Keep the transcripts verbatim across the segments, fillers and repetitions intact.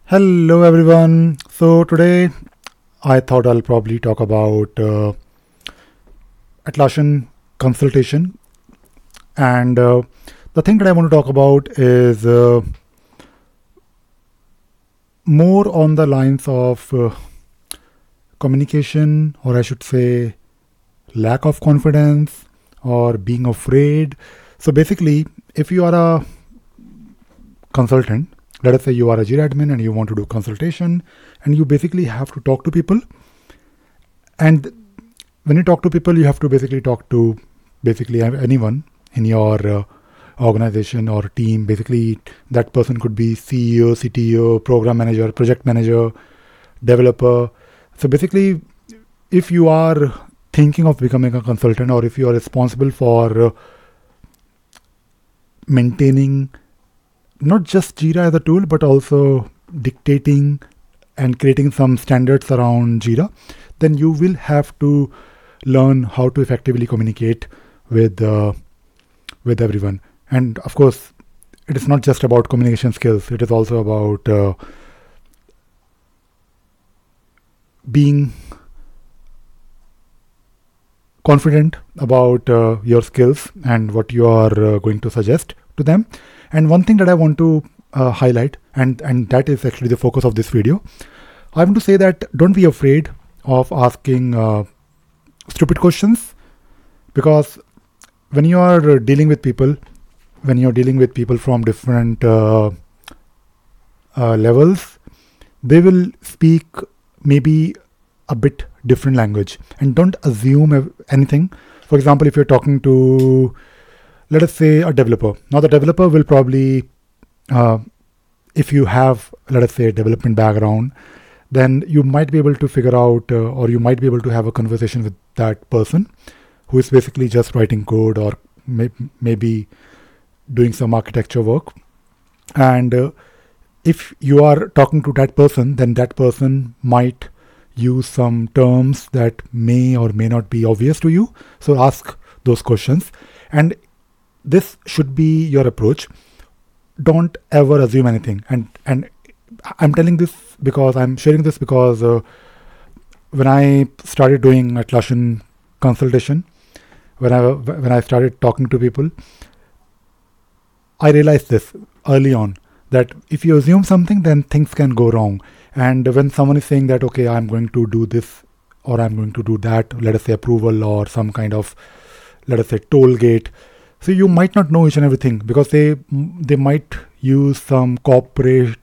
Hello everyone. So today I thought I'll probably talk about uh, Atlassian consultation, and uh, the thing that I want to talk about is uh, more on the lines of uh, communication, or I should say lack of confidence or being afraid. So basically, if you are a consultant, let us say you are a Jira admin and you want to do consultation, and you basically have to talk to people. And when you talk to people, you have to basically talk to basically anyone in your uh, organization or team. Basically, that person could be C E O, C T O, program manager, project manager, developer. So basically, if you are thinking of becoming a consultant, or if you are responsible for uh, maintaining not just Jira as a tool, but also dictating and creating some standards around Jira, then you will have to learn how to effectively communicate with uh, with everyone. And of course, it is not just about communication skills. It is also about uh, being confident about uh, your skills and what you are uh, going to suggest to them. And one thing that I want to uh, highlight, and, and that is actually the focus of this video, I want to say that don't be afraid of asking uh, stupid questions, because when you are dealing with people, when you're dealing with people from different uh, uh, levels, they will speak maybe a bit different language, and don't assume anything. For example, if you're talking to, let us say, a developer. Now the developer will probably, uh, if you have, let us say, a development background, then you might be able to figure out, uh, or you might be able to have a conversation with that person who is basically just writing code, or may- maybe doing some architecture work. And uh, if you are talking to that person, then that person might use some terms that may or may not be obvious to you. So ask those questions. And this should be your approach. Don't ever assume anything. And and I'm telling this because I'm sharing this because uh, when I started doing Atlassian consultation, when I when I started talking to people, I realized this early on, that if you assume something, then things can go wrong. And when someone is saying that, okay, I'm going to do this or I'm going to do that, let us say approval or some kind of, let us say, toll gate. So you might not know each and everything, because they they might use some corporate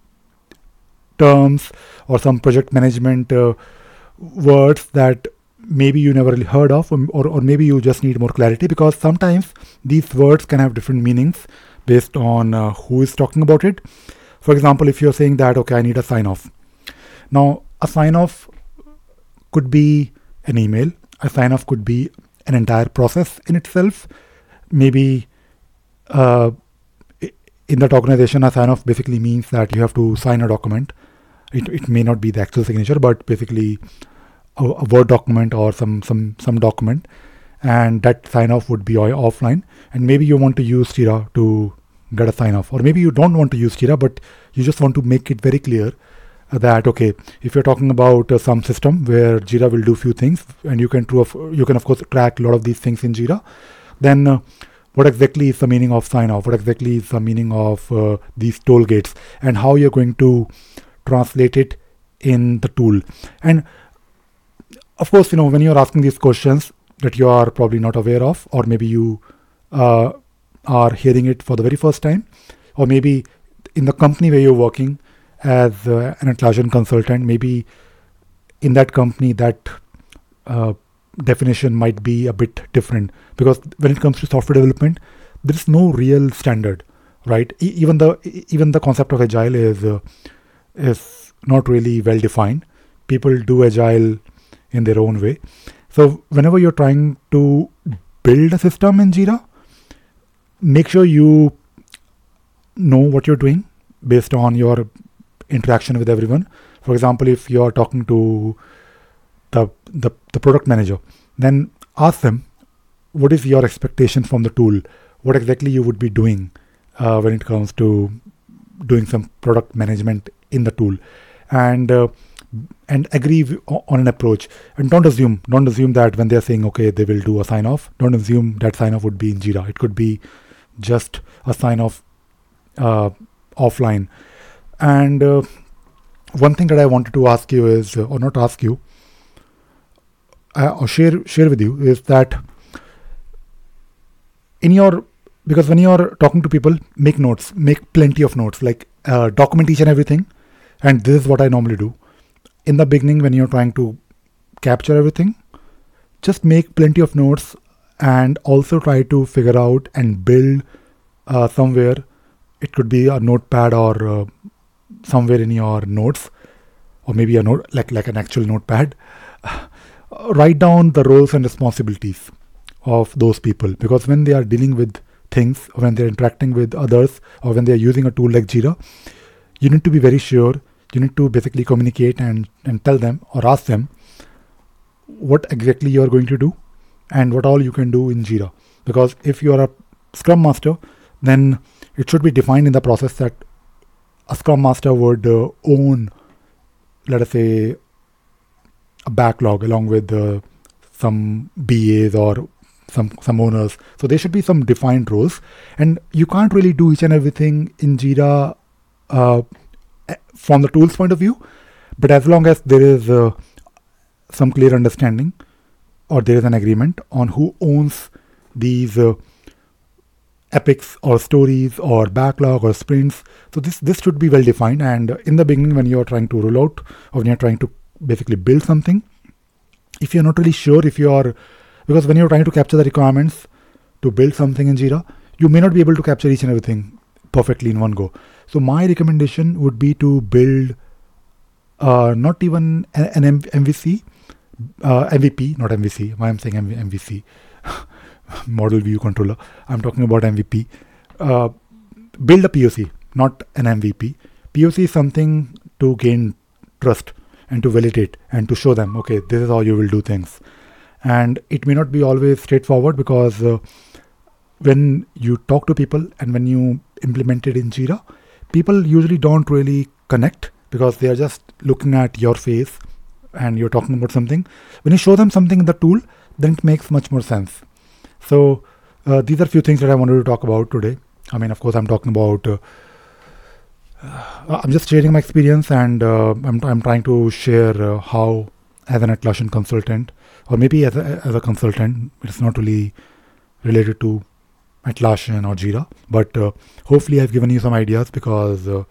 terms or some project management uh, words that maybe you never really heard of, or, or maybe you just need more clarity, because sometimes these words can have different meanings based on uh, who is talking about it. For example, if you're saying that, okay, I need a sign off. Now, a sign off could be an email. A sign off could be an entire process in itself. Maybe uh, in that organization, a sign off basically means that you have to sign a document. It, it may not be the actual signature, but basically a, a Word document or some, some, some document. And that sign off would be offline. And maybe you want to use Jira to get a sign off, or maybe you don't want to use Jira, but you just want to make it very clear that, okay, if you're talking about uh, some system where Jira will do few things, and you can, of, you can of course track a lot of these things in Jira, then uh, what exactly is the meaning of sign off? What exactly is the meaning of uh, these toll gates, and how you're going to translate it in the tool? And of course, you know, when you're asking these questions that you are probably not aware of, or maybe you uh, are hearing it for the very first time, or maybe in the company where you're working as uh, an Atlassian consultant, maybe in that company that uh, definition might be a bit different, because when it comes to software development, there is no real standard, right? E- even the e- even the concept of agile is uh, is not really well defined. People do agile in their own way. So whenever you're trying to build a system in Jira, make sure you know what you're doing based on your interaction with everyone. For example, if you're talking to the, the, the product manager, then ask them, what is your expectation from the tool? What exactly you would be doing uh, when it comes to doing some product management in the tool, and uh, and agree w- on an approach. And don't assume, don't assume that when they're saying okay, they will do a sign off. Don't assume that sign off would be in Jira. It could be just a sign off uh, offline. And uh, one thing that I wanted to ask you is, uh, or not ask you, uh, or share share with you is that in your, because when you're talking to people, make notes, make plenty of notes, like uh, document each and everything. And this is what I normally do in the beginning when you're trying to capture everything. Just make plenty of notes and also try to figure out and build uh, somewhere. It could be a notepad or uh, somewhere in your notes, or maybe a note like like an actual notepad. Write down the roles and responsibilities of those people, because when they are dealing with things, when they're interacting with others, or when they're using a tool like Jira, you need to be very sure. You need to basically communicate and, and tell them or ask them what exactly you're going to do and what all you can do in Jira. Because if you are a Scrum Master, then it should be defined in the process that a Scrum Master would uh, own, let us say, a backlog along with uh, some B As or some some owners. So there should be some defined roles, and you can't really do each and everything in Jira uh, from the tools point of view. But as long as there is uh, some clear understanding, or there is an agreement on who owns these uh, epics or stories or backlog or sprints, so this this should be well defined. And in the beginning, when you are trying to roll out, or when you're trying to basically build something, if you're not really sure, if you are, because when you're trying to capture the requirements to build something in Jira, you may not be able to capture each and everything perfectly in one go. So my recommendation would be to build uh, not even an M V C, uh, M V P, not M V C. Why I'm saying M V C, model view controller. I'm talking about M V P. Uh, build a P O C, not an M V P. P O C is something to gain trust and to validate and to show them, okay, this is how you will do things. And it may not be always straightforward, because uh, when you talk to people and when you implement it in Jira, people usually don't really connect, because they are just looking at your face and you're talking about something. When you show them something in the tool, then it makes much more sense. So uh, these are a few things that I wanted to talk about today. I mean, of course, I'm talking about, uh, uh, I'm just sharing my experience, and uh, I'm, I'm trying to share uh, how, as an Atlassian consultant, or maybe as a, as a consultant, it's not really related to Atlassian or Jira, but uh, hopefully I've given you some ideas, because uh,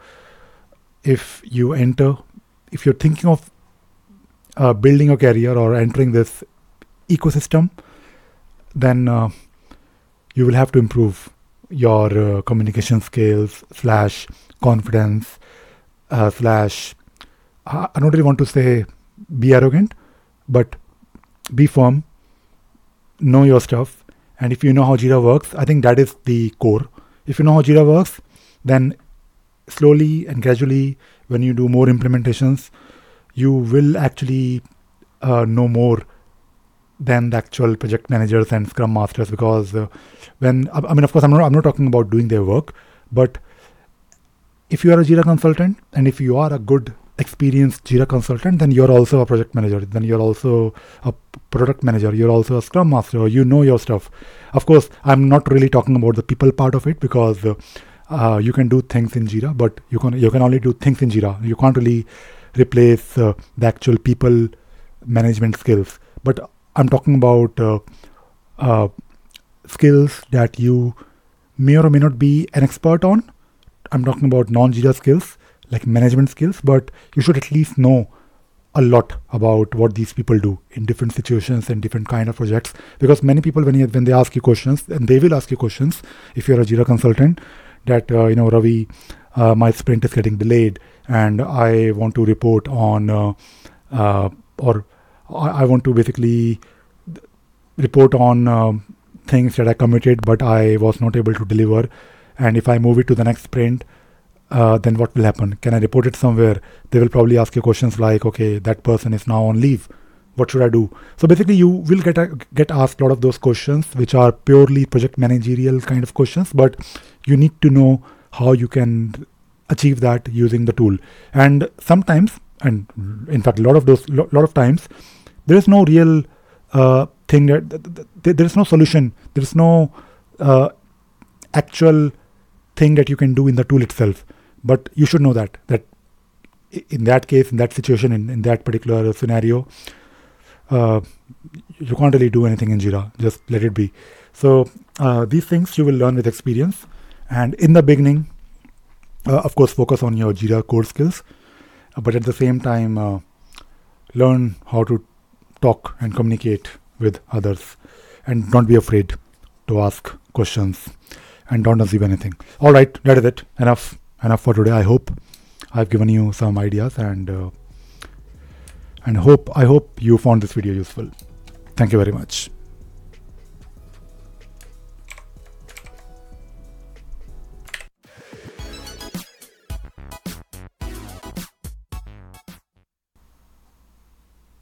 if you enter, if you're thinking of uh, building a career or entering this ecosystem, then uh, you will have to improve your uh, communication skills slash confidence uh, slash, I don't really want to say be arrogant, but be firm, know your stuff. And if you know how Jira works, I think that is the core. If you know how Jira works, then slowly and gradually, when you do more implementations, you will actually uh, know more than the actual project managers and Scrum Masters. Because uh, when, I mean, of course, I'm not, I'm not talking about doing their work, but if you are a Jira consultant, and if you are a good experienced Jira consultant, then you're also a project manager, then you're also a product manager, you're also a Scrum Master, you know your stuff. Of course, I'm not really talking about the people part of it, because uh, uh, you can do things in Jira, but you can you can only do things in Jira. You can't really replace uh, the actual people management skills. But I'm talking about uh, uh, skills that you may or may not be an expert on. I'm talking about non-Jira skills, like management skills, but you should at least know a lot about what these people do in different situations and different kind of projects. Because many people, when you, when they ask you questions, and they will ask you questions, if you're a Jira consultant, that uh, you know, Ravi, uh, my sprint is getting delayed, and I want to report on, uh, uh, or I want to basically report on uh, things that I committed, but I was not able to deliver. And if I move it to the next sprint, Uh, then what will happen? Can I report it somewhere? They will probably ask you questions like, okay, that person is now on leave. What should I do? So basically, you will get a, get asked a lot of those questions, which are purely project managerial kind of questions. But you need to know how you can achieve that using the tool. And sometimes, and in fact, a lot of those, lo- lot of times, there is no real uh, thing that th- th- th- there is no solution. There is no uh, actual thing that you can do in the tool itself. But you should know that that in that case, in that situation, in, in that particular scenario, uh, you can't really do anything in Jira. Just let it be. So uh, these things you will learn with experience. And in the beginning, uh, of course, focus on your Jira core skills. Uh, but at the same time, uh, learn how to talk and communicate with others. And don't be afraid to ask questions. And don't assume anything. All right, that is it. Enough, enough for today. I hope I've given you some ideas, and uh, and hope I hope you found this video useful. Thank you very much.